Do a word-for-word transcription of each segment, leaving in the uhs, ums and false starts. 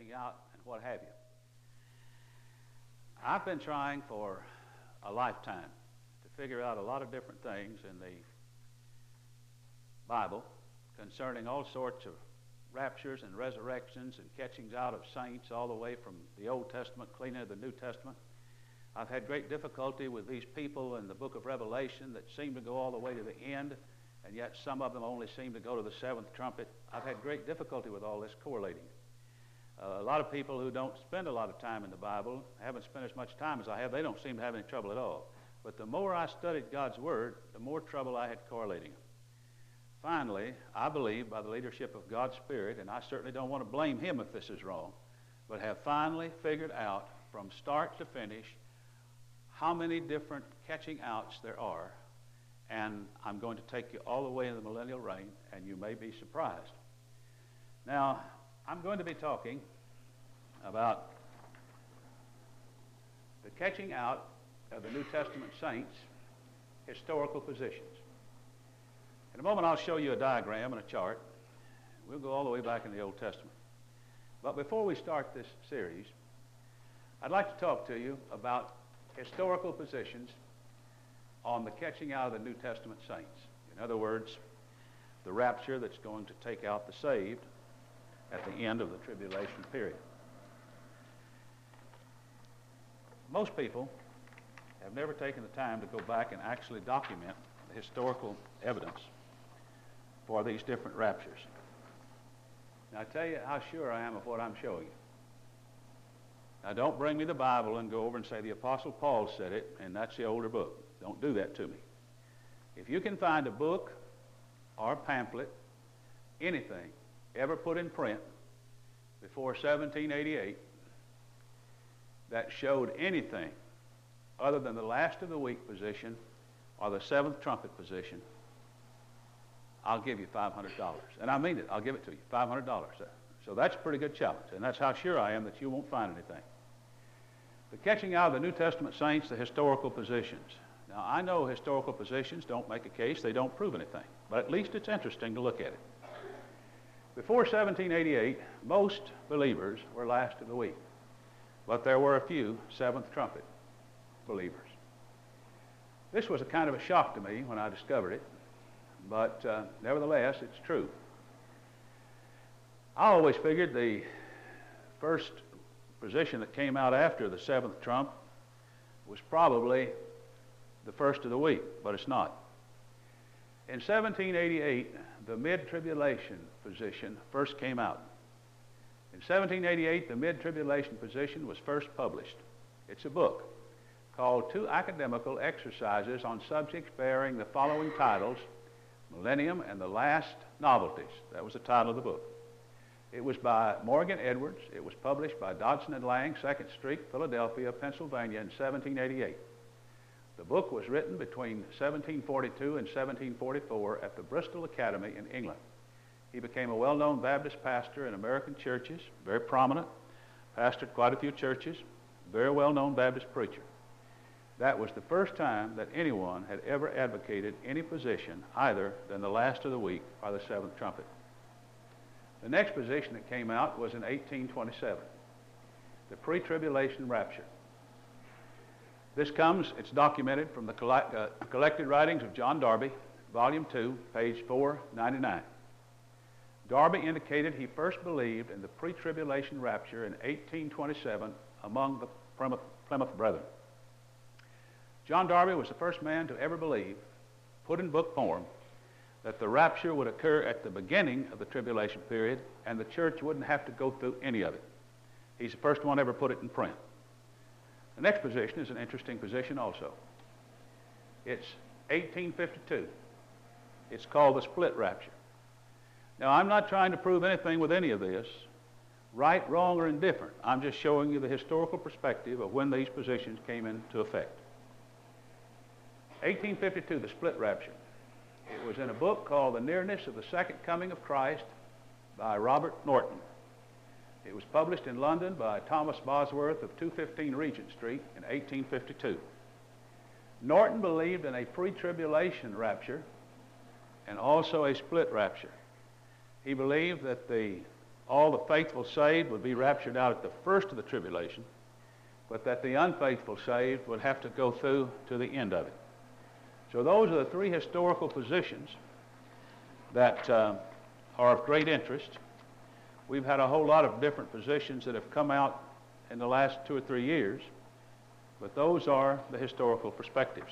catching out, and what have you. I've been trying for a lifetime to figure out a lot of different things in the Bible concerning all sorts of raptures and resurrections and catchings out of saints all the way from the Old Testament clean into the New Testament. I've had great difficulty with these people in the book of Revelation that seem to go all the way to the end, and yet some of them only seem to go to the seventh trumpet. I've had great difficulty with all this correlating. Uh, a lot of people who don't spend a lot of time in the Bible, haven't spent as much time as I have, they don't seem to have any trouble at all. But the more I studied God's Word, the more trouble I had correlating them. Finally, I believe by the leadership of God's Spirit, and I certainly don't want to blame Him if this is wrong, but have finally figured out from start to finish how many different catching outs there are, and I'm going to take you all the way in the millennial reign, and you may be surprised. Now, I'm going to be talking about the catching out of the New Testament saints' historical positions. In a moment, I'll show you a diagram and a chart. We'll go all the way back in the Old Testament. But before we start this series, I'd like to talk to you about historical positions on the catching out of the New Testament saints. In other words, the rapture that's going to take out the saved at the end of the tribulation period. Most people have never taken the time to go back and actually document the historical evidence for these different raptures. Now, I tell you how sure I am of what I'm showing you. Now, don't bring me the Bible and go over and say the Apostle Paul said it, and that's the older book. Don't do that to me. If you can find a book or a pamphlet, anything, ever put in print before seventeen eighty-eight that showed anything other than the last of the week position or the seventh trumpet position, I'll give you five hundred dollars. And I mean it. I'll give it to you, five hundred dollars. So that's a pretty good challenge, and that's how sure I am that you won't find anything. The catching out of the New Testament saints, the historical positions. Now, I know historical positions don't make a case. They don't prove anything. But at least it's interesting to look at it. Before seventeen eighty-eight, most believers were last of the week. But there were a few seventh trumpet believers. This was a kind of a shock to me when I discovered it. But uh, nevertheless, it's true. I always figured the first position that came out after the seventh trump was probably the first of the week, but it's not. In seventeen eighty-eight, the mid-tribulation position first came out. In seventeen eighty-eight, the mid-tribulation position was first published. It's a book called Two Academical Exercises on Subjects Bearing the Following Titles, Millennium and the Last Novelties. That was the title of the book. It was by Morgan Edwards. It was published by Dodson and Lang, second Street, Philadelphia, Pennsylvania, in seventeen eighty-eight. The book was written between seventeen forty-two and seventeen forty-four at the Bristol Academy in England. He became a well-known Baptist pastor in American churches, very prominent, pastored quite a few churches, very well-known Baptist preacher. That was the first time that anyone had ever advocated any position either than the last of the week or the seventh trumpet. The next position that came out was in eighteen twenty-seven, the pre-tribulation rapture. This comes, it's documented from the collect, uh, collected writings of John Darby, volume two, page four ninety-nine. Darby indicated he first believed in the pre-tribulation rapture in eighteen twenty-seven among the Plymouth, Plymouth Brethren. John Darby was the first man to ever believe, put in book form, that the rapture would occur at the beginning of the tribulation period and the church wouldn't have to go through any of it. He's the first one ever put it in print. The next position is an interesting position also. It's eighteen fifty-two. It's called the split rapture. Now, I'm not trying to prove anything with any of this, right, wrong, or indifferent. I'm just showing you the historical perspective of when these positions came into effect. eighteen fifty-two, the split rapture. It was in a book called The Nearness of the Second Coming of Christ by Robert Norton. It was published in London by Thomas Bosworth of two fifteen Regent Street in eighteen fifty-two. Norton believed in a pre-tribulation rapture and also a split rapture. He believed that the all the faithful saved would be raptured out at the first of the tribulation, but that the unfaithful saved would have to go through to the end of it. So those are the three historical positions that uh, are of great interest. We've had a whole lot of different positions that have come out in the last two or three years, but those are the historical perspectives.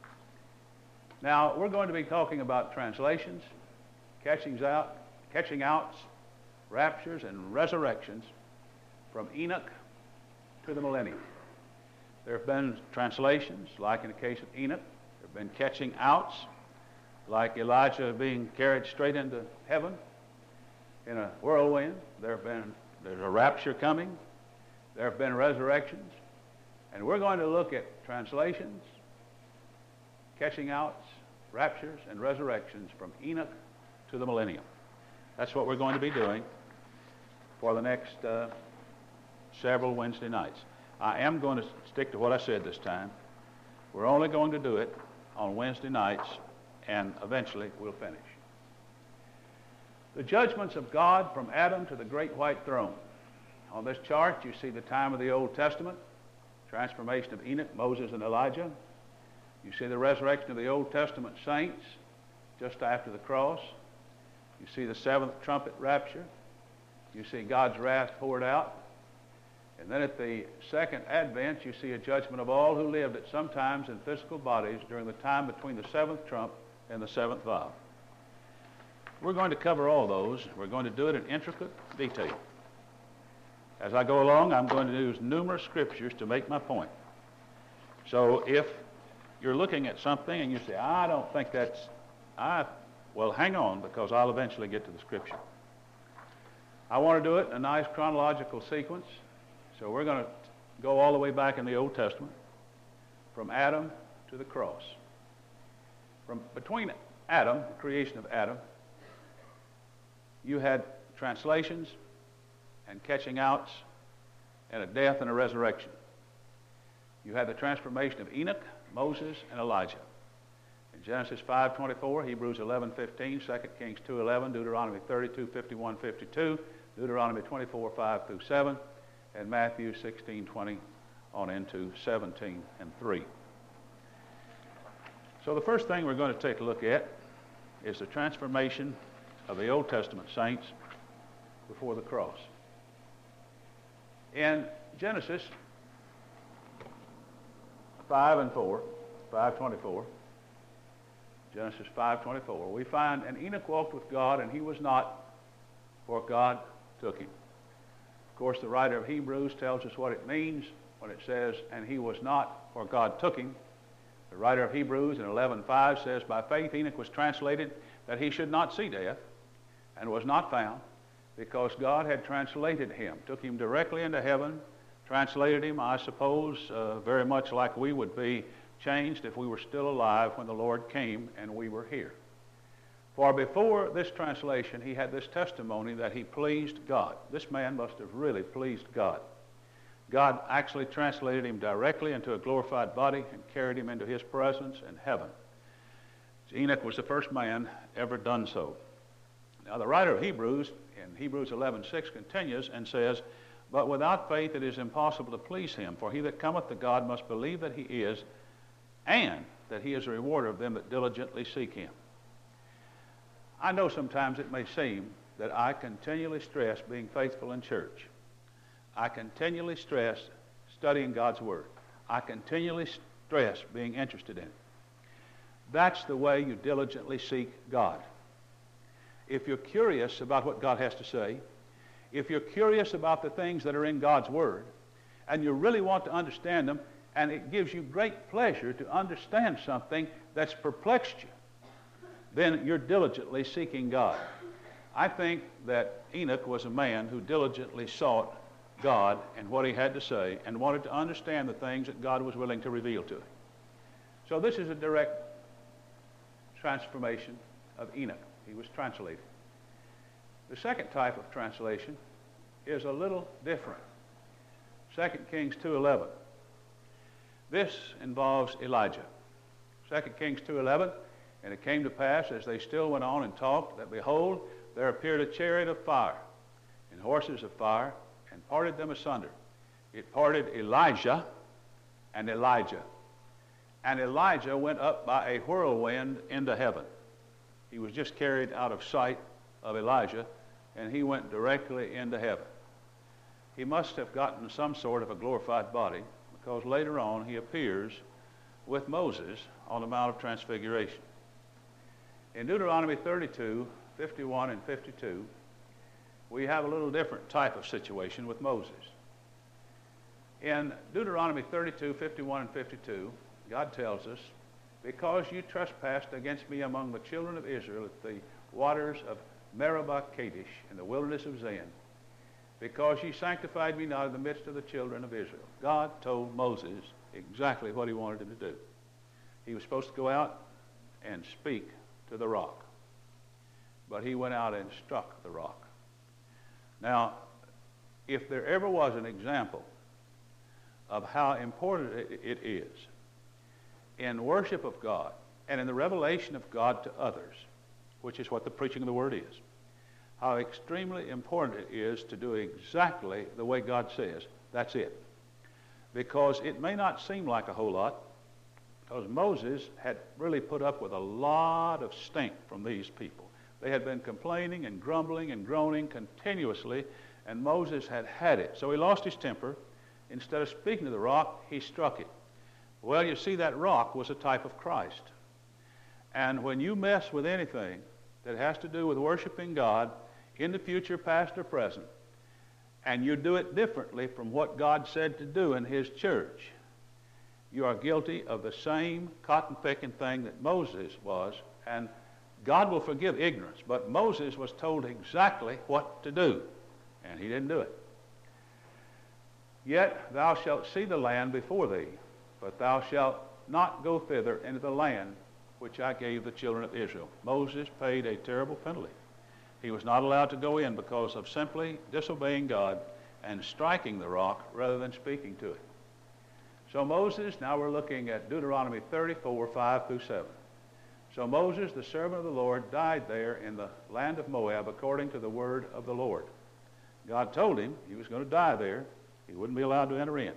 Now, we're going to be talking about translations, catchings out, catching outs, raptures, and resurrections from Enoch to the millennium. There have been translations, like in the case of Enoch. There have been catching outs, like Elijah being carried straight into heaven in a whirlwind. There have been, there's a rapture coming. There have been resurrections. And we're going to look at translations, catching outs, raptures, and resurrections from Enoch to the millennium. That's what we're going to be doing for the next uh, several Wednesday nights. I am going to stick to what I said this time. We're only going to do it on Wednesday nights, and eventually we'll finish. The judgments of God from Adam to the great white throne. On this chart, you see the time of the Old Testament, transformation of Enoch, Moses, and Elijah. You see the resurrection of the Old Testament saints just after the cross. You see the seventh trumpet rapture. You see God's wrath poured out. And then at the second advent, you see a judgment of all who lived at some times in physical bodies during the time between the seventh trump and the seventh vial. We're going to cover all those. We're going to do it in intricate detail. As I go along, I'm going to use numerous scriptures to make my point. So if you're looking at something and you say, I don't think that's, I, well, hang on, because I'll eventually get to the scripture. I want to do it in a nice chronological sequence. So we're going to go all the way back in the Old Testament, from Adam to the cross. From between Adam, the creation of Adam, you had translations and catching outs and a death and a resurrection. You had the transformation of Enoch, Moses, and Elijah. In Genesis five twenty-four, Hebrews eleven fifteen, Second Kings two eleven, Deuteronomy thirty-two fifty-one fifty-two, Deuteronomy twenty-four five through seven, and Matthew sixteen twenty on into seventeen and three. So the first thing we're going to take a look at is the transformation of the Old Testament saints before the cross. In Genesis five and four, five twenty-four, Genesis five twenty-four, we find, and Enoch walked with God, and he was not, for God took him. Of course, the writer of Hebrews tells us what it means when it says, and he was not, for God took him. The writer of Hebrews in eleven five says, by faith Enoch was translated that he should not see death, and was not found, because God had translated him, took him directly into heaven, translated him, I suppose, uh, very much like we would be changed if we were still alive when the Lord came and we were here. For before this translation, he had this testimony that he pleased God. This man must have really pleased God. God actually translated him directly into a glorified body and carried him into his presence in heaven. Enoch was the first man ever done so. Now, the writer of Hebrews, in Hebrews eleven six, continues and says, but without faith it is impossible to please him, for he that cometh to God must believe that he is, and that he is a rewarder of them that diligently seek him. I know sometimes it may seem that I continually stress being faithful in church. I continually stress studying God's Word. I continually stress being interested in it. That's the way you diligently seek God. If you're curious about what God has to say, if you're curious about the things that are in God's Word, and you really want to understand them, and it gives you great pleasure to understand something that's perplexed you, then you're diligently seeking God. I think that Enoch was a man who diligently sought God and what he had to say and wanted to understand the things that God was willing to reveal to him. So this is a direct transformation of Enoch. He was translated. The second type of translation is a little different. Second Kings two eleven. This involves Elijah. Second Kings two eleven, and it came to pass as they still went on and talked that behold, there appeared a chariot of fire in horses of fire and parted them asunder. It parted Elijah and Elijah. And Elijah went up by a whirlwind into heaven. He was just carried out of sight of Elijah, and he went directly into heaven. He must have gotten some sort of a glorified body, because later on he appears with Moses on the Mount of Transfiguration. In Deuteronomy thirty-two, fifty-one, and fifty-two, we have a little different type of situation with Moses. In Deuteronomy thirty-two, fifty-one, and fifty-two, God tells us, because you trespassed against me among the children of Israel at the waters of Meribah Kadesh in the wilderness of Zin, because ye sanctified me not in the midst of the children of Israel. God told Moses exactly what he wanted him to do. He was supposed to go out and speak to the rock, but he went out and struck the rock. Now, if there ever was an example of how important it is in worship of God and in the revelation of God to others, which is what the preaching of the Word is, how extremely important it is to do exactly the way God says, that's it. Because it may not seem like a whole lot, because Moses had really put up with a lot of stink from these people. They had been complaining and grumbling and groaning continuously, and Moses had had it. So he lost his temper. Instead of speaking to the rock, he struck it. Well, you see, that rock was a type of Christ. And when you mess with anything that has to do with worshiping God in the future, past, or present, and you do it differently from what God said to do in his church, you are guilty of the same cotton-picking thing that Moses was, and God will forgive ignorance, but Moses was told exactly what to do, and he didn't do it. Yet thou shalt see the land before thee, but thou shalt not go thither into the land which I gave the children of Israel. Moses paid a terrible penalty. He was not allowed to go in because of simply disobeying God and striking the rock rather than speaking to it. So Moses, now we're looking at Deuteronomy thirty-four, five through seven. So Moses, the servant of the Lord, died there in the land of Moab according to the word of the Lord. God told him he was going to die there. He wouldn't be allowed to enter in.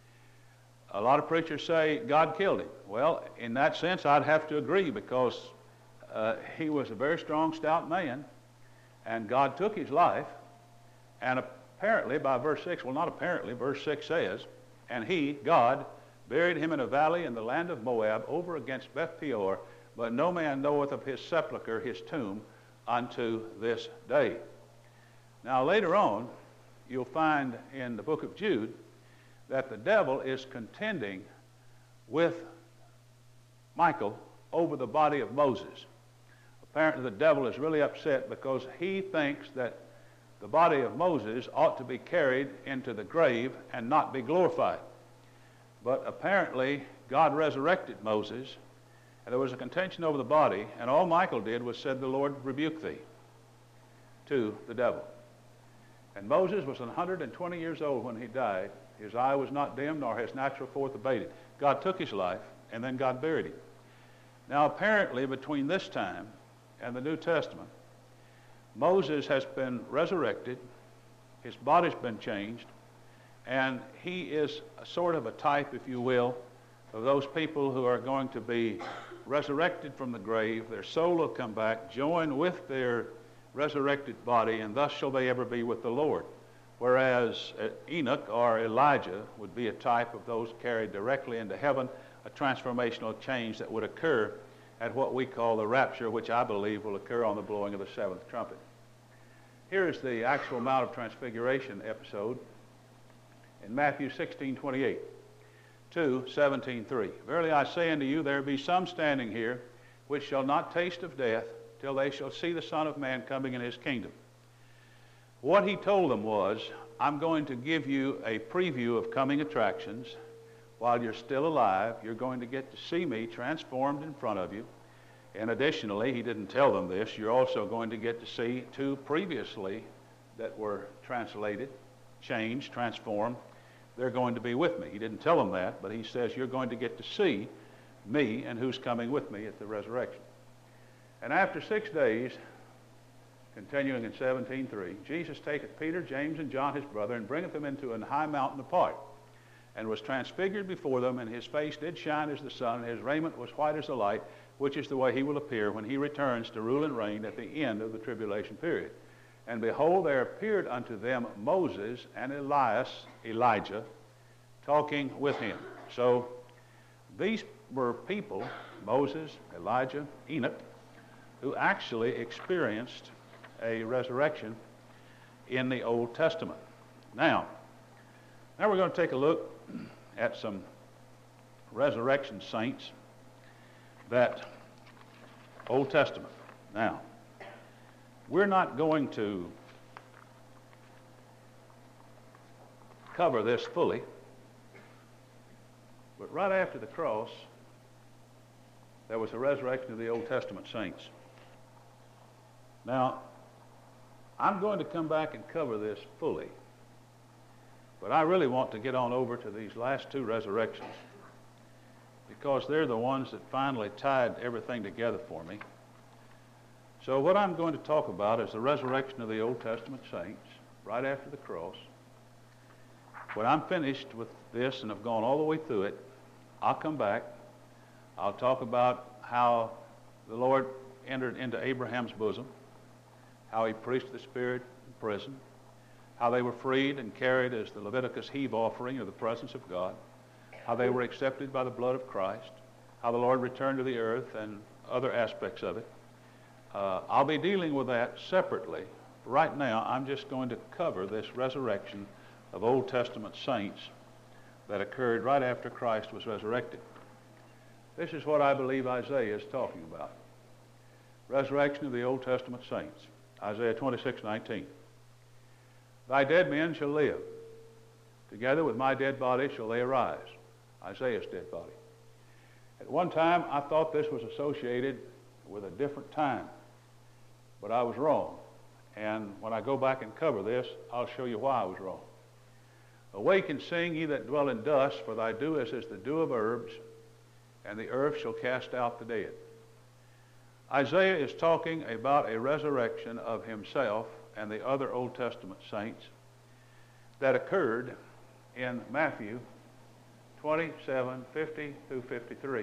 A lot of preachers say God killed him. Well, in that sense, I'd have to agree, because uh, he was a very strong, stout man, and God took his life, and apparently by verse six, well, not apparently, verse six says, and he, God, buried him in a valley in the land of Moab over against Beth Peor, but no man knoweth of his sepulchre, his tomb, unto this day. Now later on, you'll find in the book of Jude that the devil is contending with Michael over the body of Moses. Apparently the devil is really upset because he thinks that the body of Moses ought to be carried into the grave and not be glorified. But apparently God resurrected Moses, and there was a contention over the body, and all Michael did was said, "The Lord rebuke thee," to the devil. And Moses was one hundred twenty years old when he died. His eye was not dim, nor his natural force abated. God took his life, and then God buried him. Now apparently between this time and the New Testament, Moses has been resurrected, his body's been changed, and he is a sort of a type, if you will, of those people who are going to be resurrected from the grave. Their soul will come back, join with their resurrected body, and thus shall they ever be with the Lord. Whereas Enoch or Elijah would be a type of those carried directly into heaven, a transformational change that would occur at what we call the rapture, which I believe will occur on the blowing of the seventh trumpet. Here is the actual Mount of Transfiguration episode in Matthew sixteen, twenty-eight to seventeen, three. Verily I say unto you, there be some standing here which shall not taste of death till they shall see the Son of Man coming in his kingdom. What he told them was, I'm going to give you a preview of coming attractions. While you're still alive, you're going to get to see me transformed in front of you. And additionally, he didn't tell them this, you're also going to get to see two previously that were translated, changed, transformed. They're going to be with me. He didn't tell them that, but he says you're going to get to see me and who's coming with me at the resurrection. And after six days, continuing in seventeen three, Jesus taketh Peter, James, and John his brother, and bringeth them into an high mountain apart, and was transfigured before them, and his face did shine as the sun, and his raiment was white as the light, which is the way he will appear when he returns to rule and reign at the end of the tribulation period. And behold, there appeared unto them Moses and Elias, Elijah, talking with him. So these were people, Moses, Elijah, Enoch, who actually experienced a resurrection in the Old Testament. Now, now we're going to take a look at some resurrection saints that Old Testament. Now, we're not going to cover this fully, but right after the cross, there was a resurrection of the Old Testament saints. Now, I'm going to come back and cover this fully, but I really want to get on over to these last two resurrections because they're the ones that finally tied everything together for me. So what I'm going to talk about is the resurrection of the Old Testament saints right after the cross. When I'm finished with this and have gone all the way through it, I'll come back. I'll talk about how the Lord entered into Abraham's bosom, how he preached the Spirit in prison, how they were freed and carried as the Leviticus heave offering of the presence of God, how they were accepted by the blood of Christ, how the Lord returned to the earth, and other aspects of it. Uh, I'll be dealing with that separately. Right now, I'm just going to cover this resurrection of Old Testament saints that occurred right after Christ was resurrected. This is what I believe Isaiah is talking about. Resurrection of the Old Testament saints. Isaiah twenty-six nineteen. Thy dead men shall live. Together with my dead body shall they arise. Isaiah's dead body. At one time, I thought this was associated with a different time, but I was wrong. And when I go back and cover this, I'll show you why I was wrong. Awake and sing, ye that dwell in dust, for thy dew is as the dew of herbs, and the earth shall cast out the dead. Isaiah is talking about a resurrection of himself and the other Old Testament saints that occurred in Matthew twenty-seven fifty through fifty-three.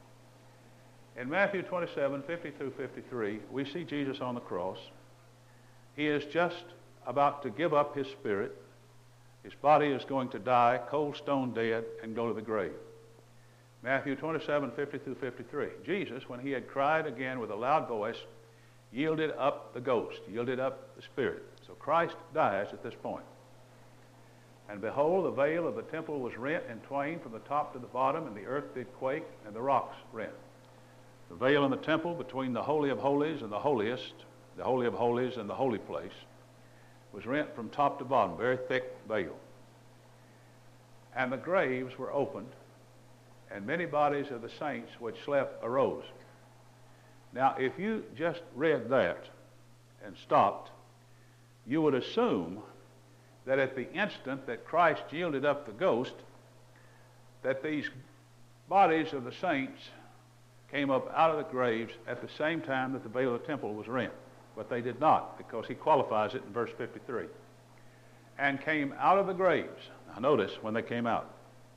In Matthew twenty-seven fifty through fifty-three, we see Jesus on the cross. He is just about to give up his spirit. His body is going to die, cold stone dead, and go to the grave. Matthew twenty-seven fifty through fifty-three. Jesus, when he had cried again with a loud voice, yielded up the ghost, yielded up the spirit. So Christ dies at this point. And behold, the veil of the temple was rent in twain from the top to the bottom, and the earth did quake, and the rocks rent. The veil in the temple between the Holy of Holies and the holiest, the Holy of Holies and the holy place, was rent from top to bottom, very thick veil. And the graves were opened, and many bodies of the saints which slept arose. Now, if you just read that and stopped, you would assume that at the instant that Christ yielded up the ghost, that these bodies of the saints came up out of the graves at the same time that the veil of the temple was rent. But they did not, because he qualifies it in verse fifty-three. And came out of the graves. Now notice when they came out.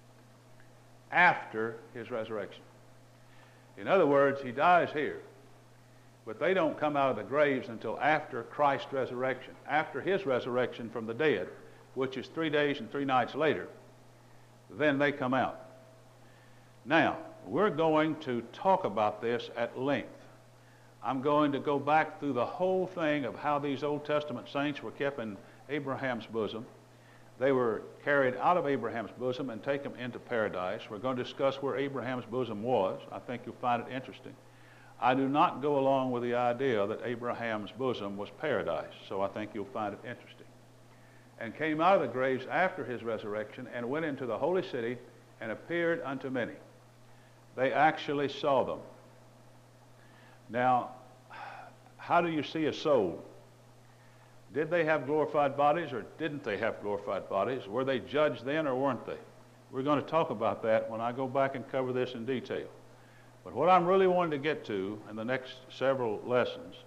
After his resurrection. In other words, he dies here. But they don't come out of the graves until after Christ's resurrection. After his resurrection from the dead, which is three days and three nights later, then they come out. Now, we're going to talk about this at length. I'm going to go back through the whole thing of how these Old Testament saints were kept in Abraham's bosom. They were carried out of Abraham's bosom and taken into paradise. We're going to discuss where Abraham's bosom was. I think you'll find it interesting. I do not go along with the idea that Abraham's bosom was paradise, so I think you'll find it interesting. And came out of the graves after his resurrection and went into the holy city and appeared unto many. They actually saw them. Now, how do you see a soul? Did they have glorified bodies or didn't they have glorified bodies? Were they judged then or weren't they? We're going to talk about that when I go back and cover this in detail. But what I'm really wanting to get to in the next several lessons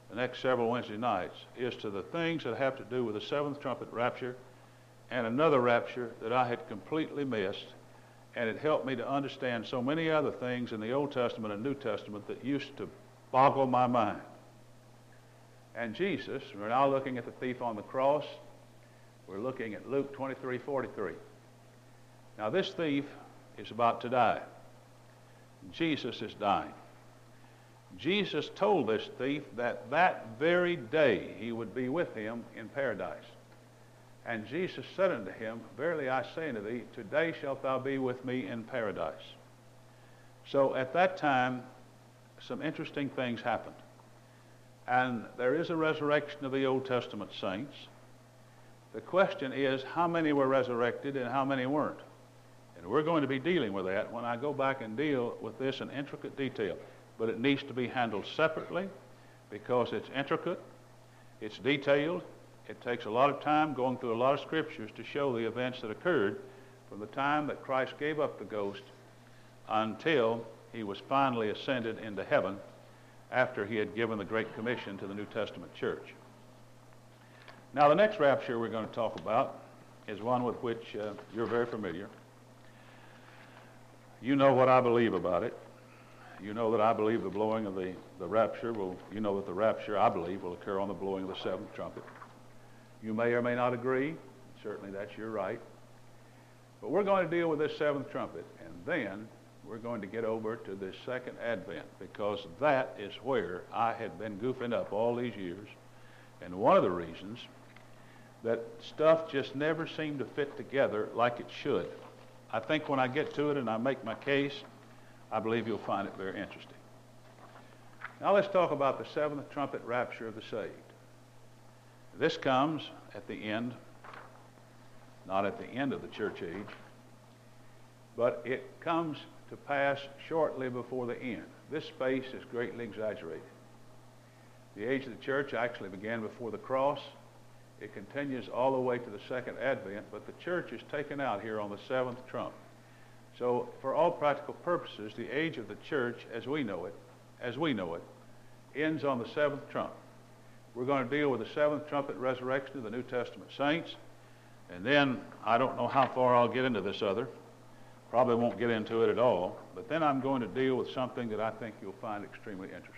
the next several Wednesday nights, is to the things that have to do with the seventh trumpet rapture and another rapture that I had completely missed, and it helped me to understand so many other things in the Old Testament and New Testament that used to boggle my mind. And Jesus, we're now looking at the thief on the cross. We're looking at Luke twenty-three forty-three. Now this thief is about to die. Jesus is dying. Jesus told this thief that that very day he would be with him in paradise. And Jesus said unto him, Verily I say unto thee, today shalt thou be with me in paradise. So at that time, some interesting things happened. And there is a resurrection of the Old Testament saints. The question is, how many were resurrected and how many weren't? And we're going to be dealing with that when I go back and deal with this in intricate detail. But it needs to be handled separately because it's intricate, it's detailed, it takes a lot of time going through a lot of scriptures to show the events that occurred from the time that Christ gave up the ghost until he was finally ascended into heaven after he had given the Great Commission to the New Testament church. Now the next rapture we're going to talk about is one with which uh, you're very familiar. You know what I believe about it. You know that I believe the blowing of the, the rapture will, you know that the rapture, I believe, will occur on the blowing of the seventh trumpet. You may or may not agree. Certainly that's your right. But we're going to deal with this seventh trumpet, and then we're going to get over to this second advent, because that is where I had been goofing up all these years. And one of the reasons that stuff just never seemed to fit together like it should. I think when I get to it and I make my case, I believe you'll find it very interesting. Now let's talk about the seventh trumpet rapture of the saved. This comes at the end, not at the end of the church age, but it comes to pass shortly before the end. This space is greatly exaggerated. The age of the church actually began before the cross. It continues all the way to the second advent, but the church is taken out here on the seventh trump. So for all practical purposes, the age of the church as we know it, as we know it, ends on the seventh trump. We're going to deal with the seventh trumpet resurrection of the New Testament saints, and then I don't know how far I'll get into this other. Probably won't get into it at all, but then I'm going to deal with something that I think you'll find extremely interesting.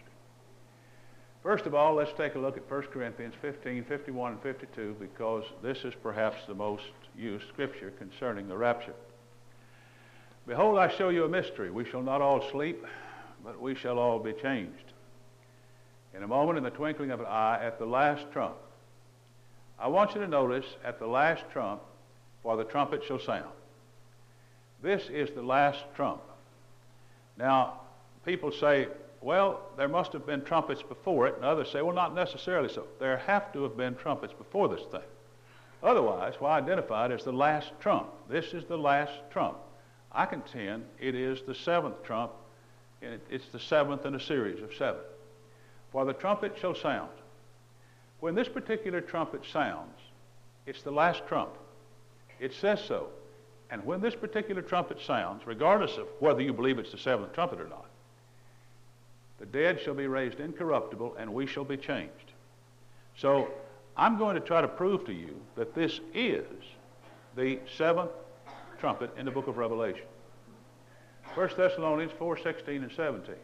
First of all, let's take a look at First Corinthians fifteen, fifty-one, and fifty-two, because this is perhaps the most used scripture concerning the rapture. Behold, I show you a mystery. We shall not all sleep, but we shall all be changed. In a moment, in the twinkling of an eye, at the last trump. I want you to notice, at the last trump, for the trumpet shall sound. This is the last trump. Now, people say, well, there must have been trumpets before it, and others say, well, not necessarily so. There have to have been trumpets before this thing. Otherwise, why identify it as the last trump? This is the last trump. I contend it is the seventh trump, and it's the seventh in a series of seven. For the trumpet shall sound. When this particular trumpet sounds, it's the last trump. It says so. And when this particular trumpet sounds, regardless of whether you believe it's the seventh trumpet or not, the dead shall be raised incorruptible, and we shall be changed. So I'm going to try to prove to you that this is the seventh trumpet in the book of Revelation. First Thessalonians four, sixteen and seventeen.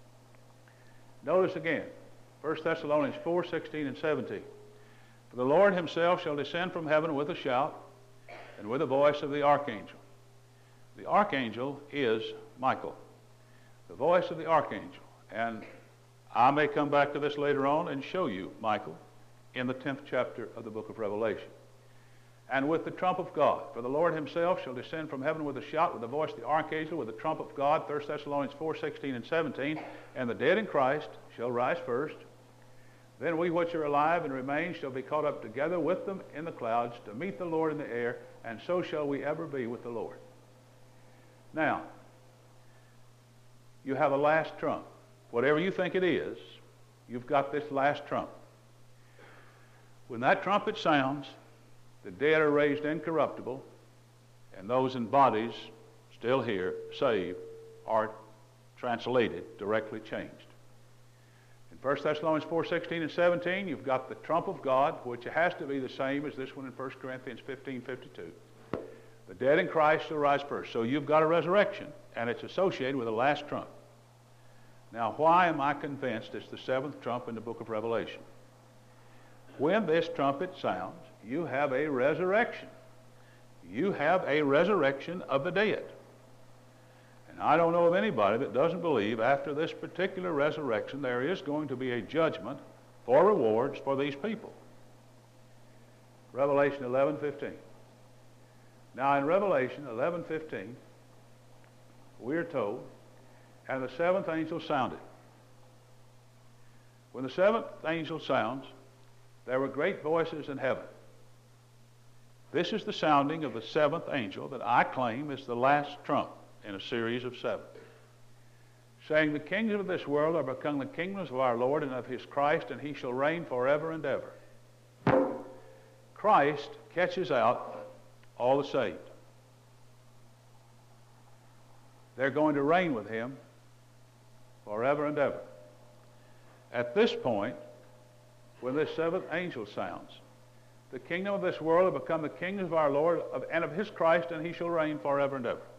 Notice again, First Thessalonians four, sixteen and seventeen. For the Lord himself shall descend from heaven with a shout, and with the voice of the archangel. The archangel is Michael. The voice of the archangel. And I may come back to this later on and show you Michael in the tenth chapter of the book of Revelation. And with the trump of God. For the Lord himself shall descend from heaven with a shout, with the voice of the archangel, with the trump of God, First Thessalonians four, sixteen and seventeen. And the dead in Christ shall rise first. Then we which are alive and remain shall be caught up together with them in the clouds to meet the Lord in the air, and so shall we ever be with the Lord. Now, you have a last trump. Whatever you think it is, you've got this last trump. When that trumpet sounds, the dead are raised incorruptible, and those in bodies still here, saved, are translated, directly changed. In First Thessalonians four sixteen and seventeen, you've got the trump of God, which has to be the same as this one in First Corinthians fifteen fifty-two. The dead in Christ shall rise first. So you've got a resurrection, and it's associated with the last trump. Now, why am I convinced it's the seventh trump in the book of Revelation? When this trumpet sounds, you have a resurrection. You have a resurrection of the dead. And I don't know of anybody that doesn't believe after this particular resurrection there is going to be a judgment for rewards for these people. Revelation eleven fifteen. Now in Revelation eleven fifteen, we're told, and the seventh angel sounded. When the seventh angel sounds, there were great voices in heaven. This is the sounding of the seventh angel that I claim is the last trump in a series of seven, saying, the kingdoms of this world are become the kingdoms of our Lord and of his Christ, and he shall reign forever and ever. Christ catches out all the saved. They're going to reign with him forever and ever. At this point, when this seventh angel sounds, the kingdom of this world will become the kingdom of our Lord and of his Christ, and he shall reign forever and ever.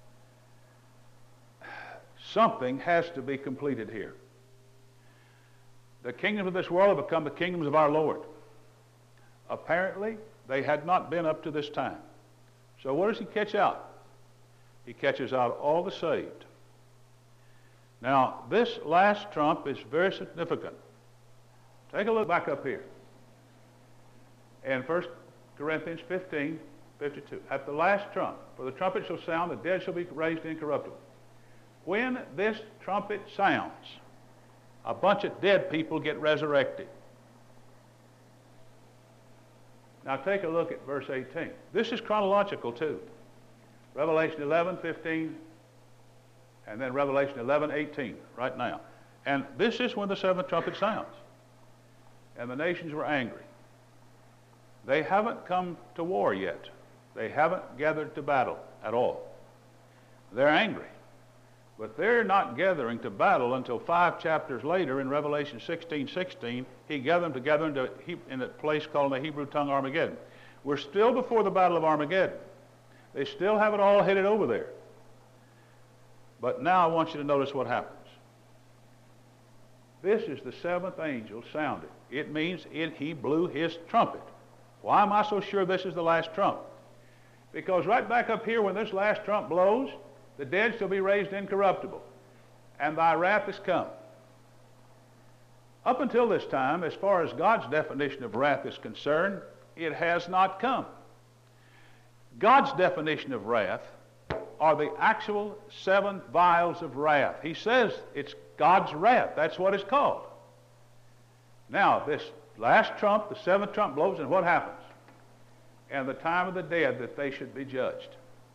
Something has to be completed here. The kingdoms of this world will become the kingdoms of our Lord. Apparently, they had not been up to this time. So what does he catch out? He catches out all the saved. Now, this last trump is very significant. Take a look back up here. In First Corinthians fifteen fifty-two. At the last trump, for the trumpet shall sound, the dead shall be raised incorruptible. When this trumpet sounds, a bunch of dead people get resurrected. Now take a look at verse eighteen. This is chronological too. Revelation eleven fifteen, and then Revelation eleven eighteen, right now. And this is when the seventh trumpet sounds. And the nations were angry. They haven't come to war yet. They haven't gathered to battle at all. They're angry. But they're not gathering to battle until five chapters later in Revelation sixteen sixteen. He gathered them together into, in a place called in the Hebrew tongue Armageddon. We're still before the Battle of Armageddon. They still have it all headed over there. But now I want you to notice what happens. This is the seventh angel sounded. It means it, he blew his trumpet. Why am I so sure this is the last trump? Because right back up here when this last trump blows, the dead shall be raised incorruptible, and thy wrath is come. Up until this time, as far as God's definition of wrath is concerned, it has not come. God's definition of wrath are the actual seven vials of wrath. He says it's God's wrath. That's what it's called. Now, this last trump, the seventh trump blows, and what happens? And the time of the dead that they should be judged.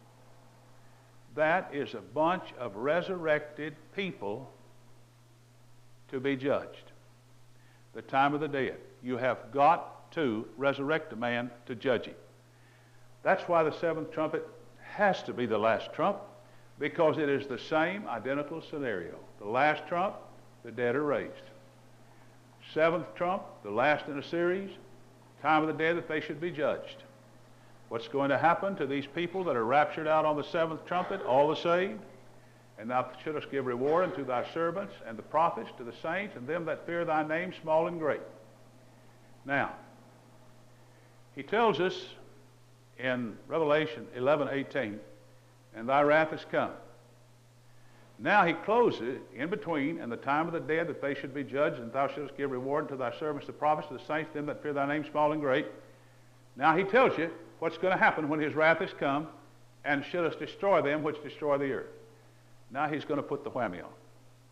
That is a bunch of resurrected people to be judged. The time of the dead. You have got to resurrect a man to judge him. That's why the seventh trumpet has to be the last trump, because it is the same identical scenario. The last trump, the dead are raised. Seventh trump, the last in a series, time of the dead that they should be judged. What's going to happen to these people that are raptured out on the seventh trumpet? All the saved. And thou shouldest give reward unto thy servants and the prophets, to the saints, and them that fear thy name, small and great. Now, he tells us in Revelation eleven eighteen, and thy wrath is come. Now he closes in between, and the time of the dead that they should be judged, and thou shouldest give reward unto thy servants, the prophets, to the saints, them that fear thy name, small and great. Now he tells you what's going to happen when his wrath is come, and shouldest destroy them which destroy the earth. Now he's going to put the whammy on.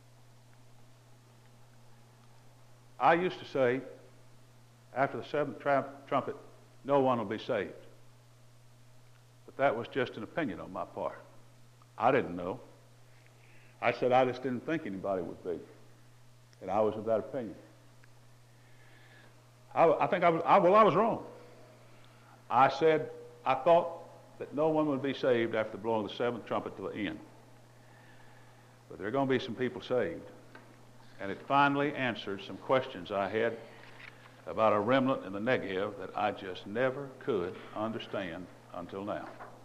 I used to say, after the seventh tra- trumpet, no one will be saved. But that was just an opinion on my part. I didn't know. I said I just didn't think anybody would be. And I was of that opinion. I, I think I was, I, well, I was wrong. I said I thought that no one would be saved after blowing the seventh trumpet to the end. But there are going to be some people saved. and it finally answered some questions I had about a remnant in the Negev that I just never could understand until now.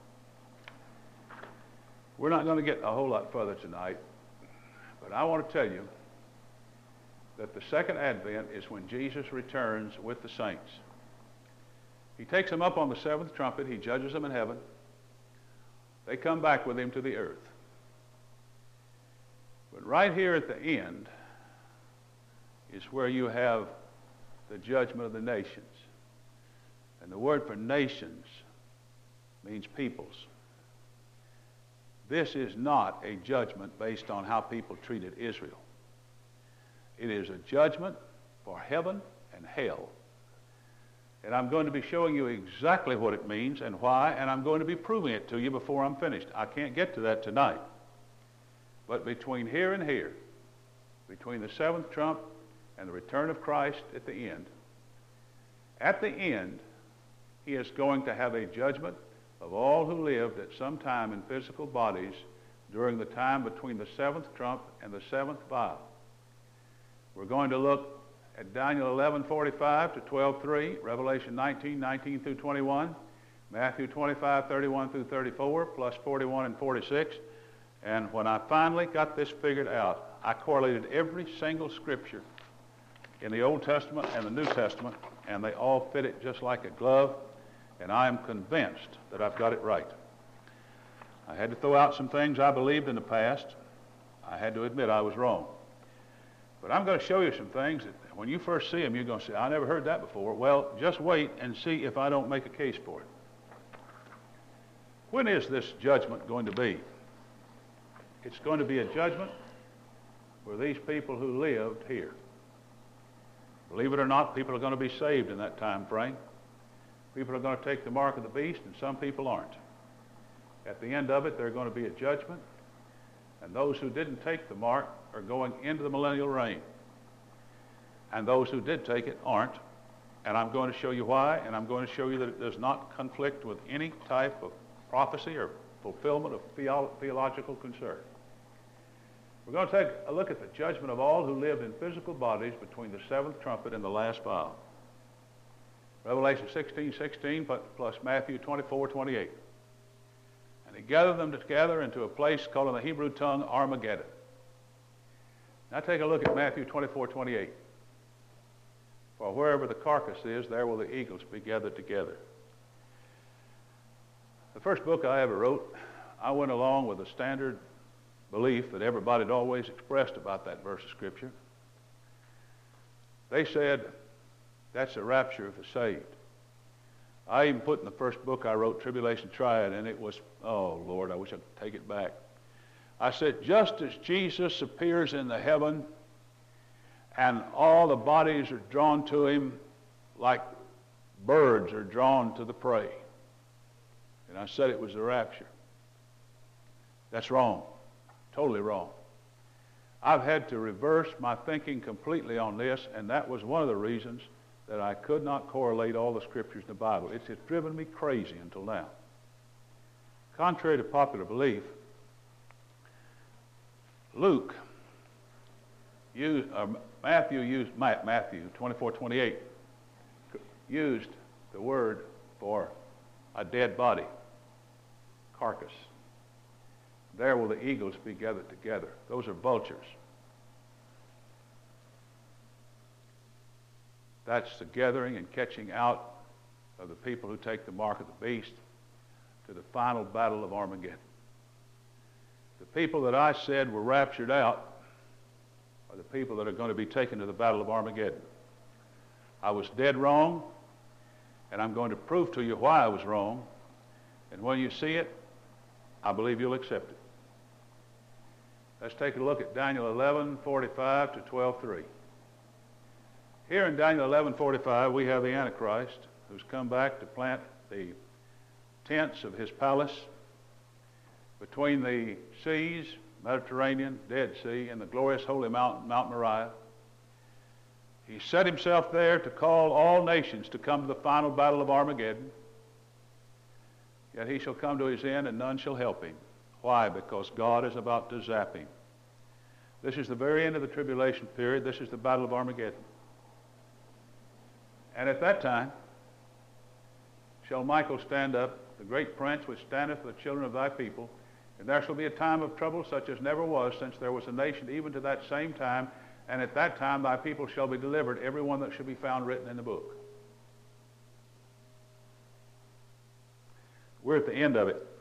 We're not going to get a whole lot further tonight, but I want to tell you that the second advent is when Jesus returns with the saints. He takes them up on the seventh trumpet. He judges them in heaven. They come back with him to the earth. But right here at the end is where you have the judgment of the nations. And the word for nations means peoples. This is not a judgment based on how people treated Israel. It is a judgment for heaven and hell. And I'm going to be showing you exactly what it means and why, and I'm going to be proving it to you before I'm finished. I can't get to that tonight. But between here and here, between the seventh trump and the return of Christ at the end, at the end, he is going to have a judgment of all who lived at some time in physical bodies during the time between the seventh trump and the seventh vial. We're going to look at Daniel eleven forty-five to twelve three, Revelation nineteen nineteen through twenty-one, Matthew twenty-five thirty-one through thirty-four, plus forty-one and forty-six. And when I finally got this figured out, I correlated every single scripture in the Old Testament and the New Testament, and they all fit it just like a glove, and I am convinced that I've got it right. I had to throw out some things I believed in the past. I had to admit I was wrong. But I'm going to show you some things that when you first see them, you're going to say, I never heard that before. Well, just wait and see if I don't make a case for it. When is this judgment going to be? It's going to be a judgment for these people who lived here. Believe it or not, people are going to be saved in that time frame. People are going to take the mark of the beast, and some people aren't. At the end of it, there's going to be a judgment, and those who didn't take the mark are going into the millennial reign. And those who did take it aren't. And I'm going to show you why, and I'm going to show you that it does not conflict with any type of prophecy or fulfillment of theo- theological concern. We're going to take a look at the judgment of all who lived in physical bodies between the seventh trumpet and the last vial. Revelation sixteen sixteen plus Matthew twenty-four twenty-eight. And he gathered them together into a place called in the Hebrew tongue Armageddon. Now take a look at Matthew twenty-four twenty-eight. For wherever the carcass is, there will the eagles be gathered together. The first book I ever wrote, I went along with a standard belief that everybody had always expressed about that verse of Scripture. They said, that's the rapture of the saved. I even put in the first book I wrote, Tribulation Triad, and it was, oh, Lord, I wish I could take it back. I said, just as Jesus appears in the heaven and all the bodies are drawn to him like birds are drawn to the prey. And I said it was the rapture. That's wrong. Totally wrong. I've had to reverse my thinking completely on this, and that was one of the reasons that I could not correlate all the scriptures in the Bible. It's just driven me crazy until now. Contrary to popular belief, Luke used, or Matthew used, Matthew twenty-four twenty-eight used the word for a dead body, carcass. There will the eagles be gathered together. Those are vultures. That's the gathering and catching out of the people who take the mark of the beast to the final battle of Armageddon. The people that I said were raptured out are the people that are going to be taken to the battle of Armageddon. I was dead wrong, and I'm going to prove to you why I was wrong. And when you see it, I believe you'll accept it. Let's take a look at Daniel eleven forty-five to twelve three. Here in Daniel eleven forty-five, we have the Antichrist who's come back to plant the tents of his palace between the seas, Mediterranean, Dead Sea, and the glorious holy mountain, Mount Moriah. He set himself there to call all nations to come to the final battle of Armageddon. Yet he shall come to his end, and none shall help him. Why? Because God is about to zap him. This is the very end of the tribulation period. This is the Battle of Armageddon. And at that time shall Michael stand up, the great prince which standeth for the children of thy people, and there shall be a time of trouble such as never was since there was a nation even to that same time, and at that time thy people shall be delivered, every one that shall be found written in the book. We're at the end of it.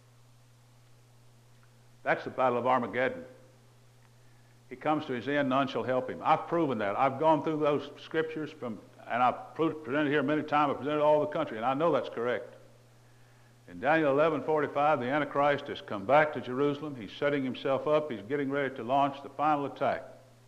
That's the Battle of Armageddon. He comes to his end, none shall help him. I've proven that. I've gone through those scriptures from, and I've presented here many times. I've presented all over the country, and I know that's correct. In Daniel eleven forty-five, the Antichrist has come back to Jerusalem. He's setting himself up. He's getting ready to launch the final attack.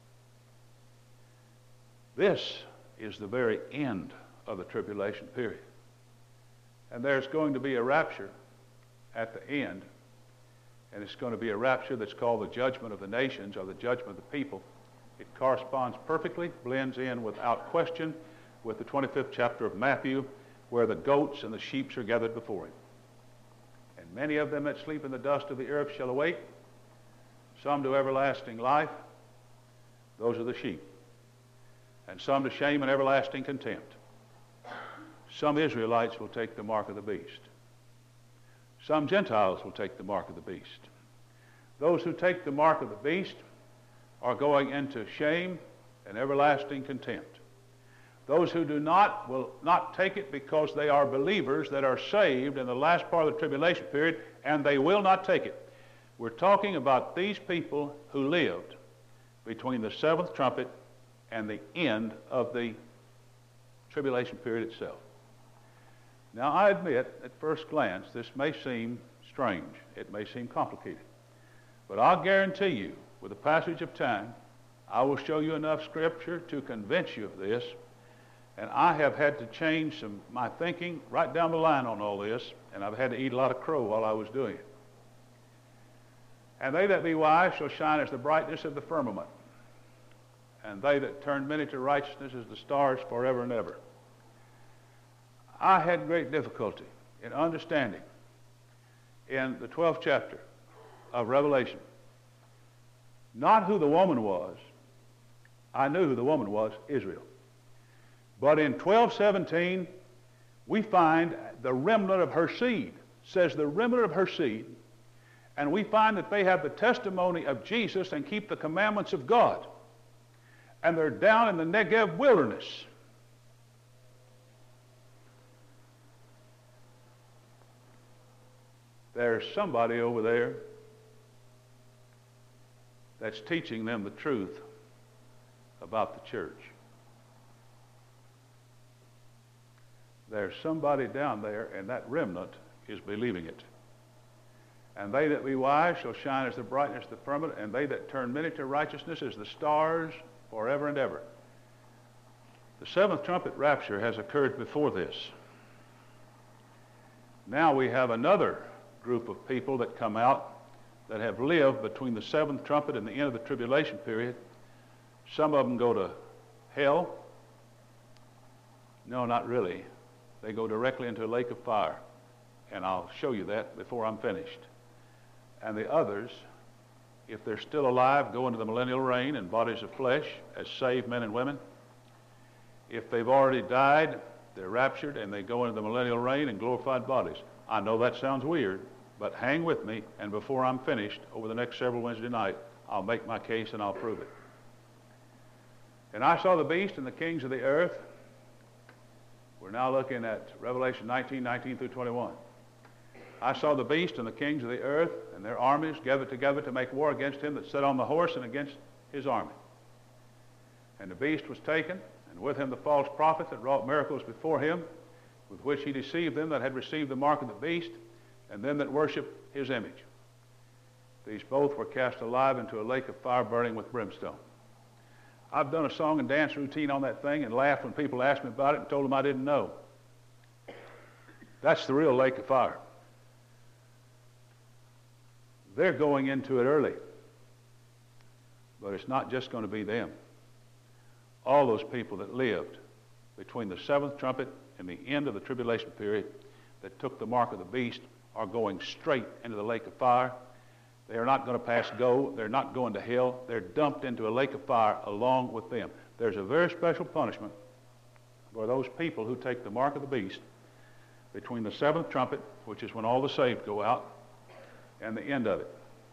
This is the very end of the tribulation period. And there's going to be a rapture at the end. And it's going to be a rapture that's called the judgment of the nations, or the judgment of the people. It corresponds perfectly, blends in without question with the twenty-fifth chapter of Matthew, where the goats and the sheep are gathered before him. And many of them that sleep in the dust of the earth shall awake, some to everlasting life, those are the sheep, and some to shame and everlasting contempt. Some Israelites will take the mark of the beast. Some Gentiles will take the mark of the beast. Those who take the mark of the beast are going into shame and everlasting contempt. Those who do not will not take it because they are believers that are saved in the last part of the tribulation period, and they will not take it. We're talking about these people who lived between the seventh trumpet and the end of the tribulation period itself. Now, I admit, at first glance, this may seem strange. It may seem complicated. But I'll guarantee you, with the passage of time, I will show you enough Scripture to convince you of this. And I have had to change some my thinking right down the line on all this, and I've had to eat a lot of crow while I was doing it. And they that be wise shall shine as the brightness of the firmament, and they that turn many to righteousness as the stars forever and ever. I had great difficulty in understanding in the twelfth chapter of Revelation not who the woman was. I knew who the woman was, Israel. But in twelve seventeen, we find the remnant of her seed. It says the remnant of her seed. And we find that they have the testimony of Jesus and keep the commandments of God. And they're down in the Negev wilderness. There's somebody over there that's teaching them the truth about the church. There's somebody down there, and that remnant is believing it. And they that be wise shall shine as the brightness of the firmament, and they that turn many to righteousness as the stars forever and ever. The seventh trumpet rapture has occurred before this. Now we have another group of people that come out that have lived between the seventh trumpet and the end of the tribulation period. Some of them go to hell. No, not really. They go directly into a lake of fire. And I'll show you that before I'm finished. And the others, if they're still alive, go into the millennial reign in bodies of flesh as saved men and women. If they've already died, they're raptured and they go into the millennial reign in glorified bodies. I know that sounds weird, but hang with me, and before I'm finished, over the next several Wednesday night, I'll make my case and I'll prove it. And I saw the beast and the kings of the earth. We're now looking at Revelation nineteen, nineteen through twenty-one. I saw the beast and the kings of the earth and their armies gathered together to make war against him that sat on the horse and against his army. And the beast was taken, and with him the false prophet that wrought miracles before him, with which he deceived them that had received the mark of the beast, and them that worship his image. These both were cast alive into a lake of fire burning with brimstone. I've done a song and dance routine on that thing and laughed when people asked me about it and told them I didn't know. That's the real lake of fire. They're going into it early. But it's not just going to be them. All those people that lived between the seventh trumpet and the end of the tribulation period that took the mark of the beast are going straight into the lake of fire. They are not going to pass go. They're not going to hell. They're dumped into a lake of fire along with them. There's a very special punishment for those people who take the mark of the beast between the seventh trumpet, which is when all the saved go out, and the end of it.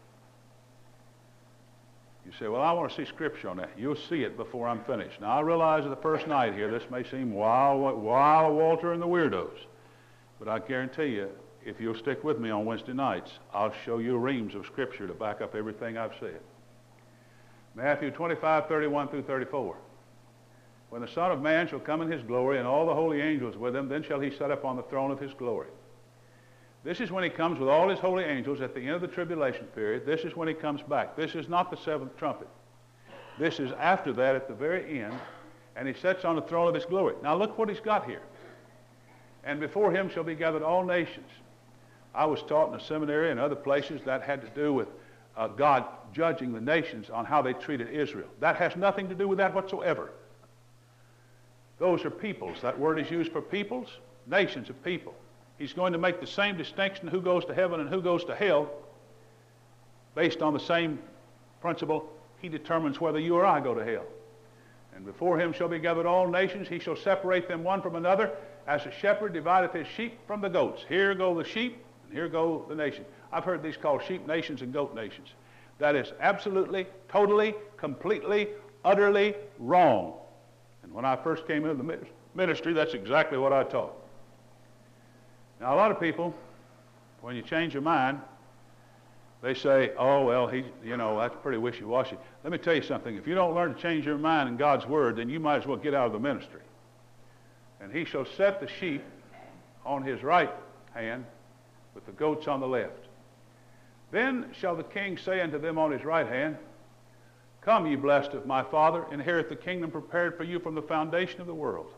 You say, well, I want to see Scripture on that. You'll see it before I'm finished. Now, I realize the first night here, this may seem wild, wild Walter and the weirdos. But I guarantee you, if you'll stick with me on Wednesday nights, I'll show you reams of Scripture to back up everything I've said. Matthew twenty-five, thirty-one through thirty-four. When the Son of Man shall come in his glory, and all the holy angels with him, then shall he set upon the throne of his glory. This is when he comes with all his holy angels at the end of the tribulation period. This is when he comes back. This is not the seventh trumpet. This is after that at the very end, and he sets on the throne of his glory. Now look what he's got here. And before him shall be gathered all nations. I was taught in a seminary and other places that had to do with uh, God judging the nations on how they treated Israel. That has nothing to do with that whatsoever. Those are peoples. That word is used for peoples, nations of people. He's going to make the same distinction who goes to heaven and who goes to hell based on the same principle. He determines whether you or I go to hell. And before him shall be gathered all nations. He shall separate them one from another, as a shepherd divideth his sheep from the goats. Here go the sheep, and here go the nations. I've heard these called sheep nations and goat nations. That is absolutely, totally, completely, utterly wrong. And when I first came into the ministry, that's exactly what I taught. Now, a lot of people, when you change your mind, they say, oh, well, he, you know, that's pretty wishy-washy. Let me tell you something. If you don't learn to change your mind in God's Word, then you might as well get out of the ministry. And he shall set the sheep on his right hand with the goats on the left. Then shall the king say unto them on his right hand, come, ye blessed of my Father, inherit the kingdom prepared for you from the foundation of the world.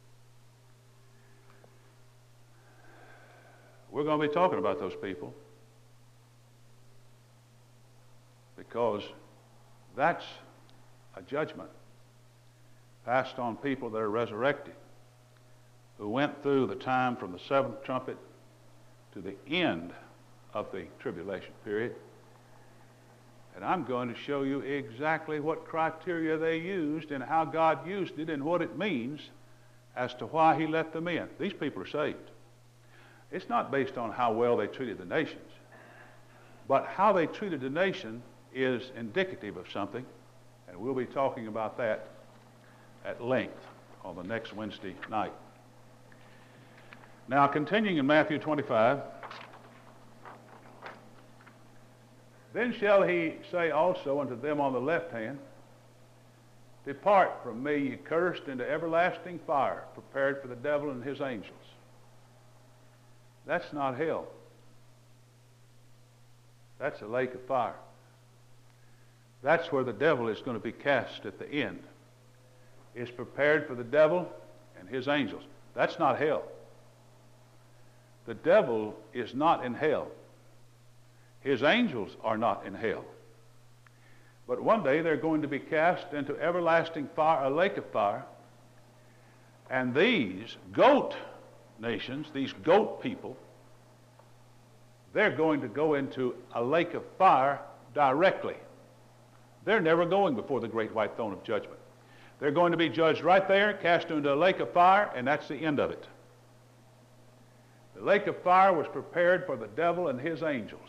We're going to be talking about those people because that's a judgment passed on people that are resurrected, who went through the time from the seventh trumpet to the end of the tribulation period. And I'm going to show you exactly what criteria they used and how God used it and what it means as to why he let them in. These people are saved. It's not based on how well they treated the nations, but how they treated the nation is indicative of something, and we'll be talking about that at length on the next Wednesday night. Now, continuing in Matthew twenty-five, then shall he say also unto them on the left hand, depart from me, ye cursed, into everlasting fire, prepared for the devil and his angels. That's not hell. That's a lake of fire. That's where the devil is going to be cast at the end. It's prepared for the devil and his angels. That's not hell. The devil is not in hell. His angels are not in hell. But one day they're going to be cast into everlasting fire, a lake of fire. And these goat nations, these goat people, they're going to go into a lake of fire directly. They're never going before the great white throne of judgment. They're going to be judged right there, cast into a lake of fire, and that's the end of it. The lake of fire was prepared for the devil and his angels.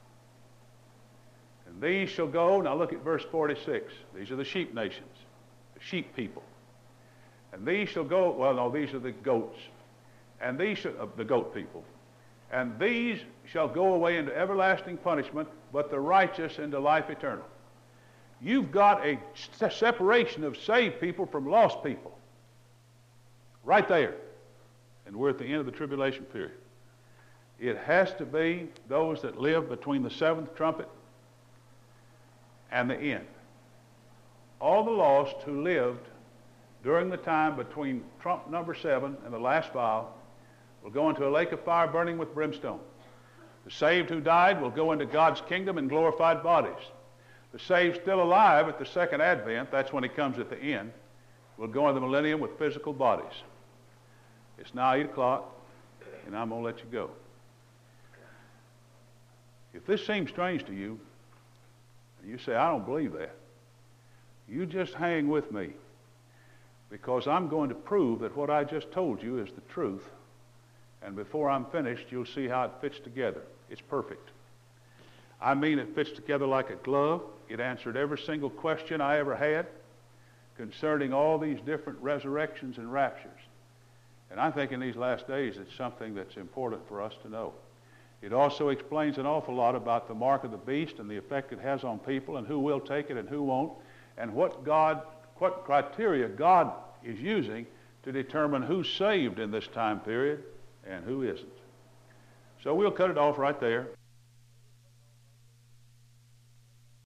And these shall go, now look at verse forty-six. These are the sheep nations, the sheep people. And these shall go, well, no, these are the goats. And these shall, uh, the goat people. And these shall go away into everlasting punishment, but the righteous into life eternal. You've got a separation of saved people from lost people. Right there. And we're at the end of the tribulation period. It has to be those that live between the seventh trumpet and the end. All the lost who lived during the time between trump number seven and the last vial will go into a lake of fire burning with brimstone. The saved who died will go into God's kingdom in glorified bodies. The saved still alive at the second advent, that's when he comes at the end, will go into the millennium with physical bodies. It's now eight o'clock, and I'm going to let you go. If this seems strange to you, And you say, I don't believe that. You just hang with me, because I'm going to prove that what I just told you is the truth. And before I'm finished, you'll see how it fits together. It's perfect. I mean, it fits together like a glove. It answered every single question I ever had concerning all these different resurrections and raptures. And I think in these last days, it's something that's important for us to know. It also explains an awful lot about the mark of the beast and the effect it has on people and who will take it and who won't, and what God, what criteria God is using to determine who's saved in this time period and who isn't. So we'll cut it off right there.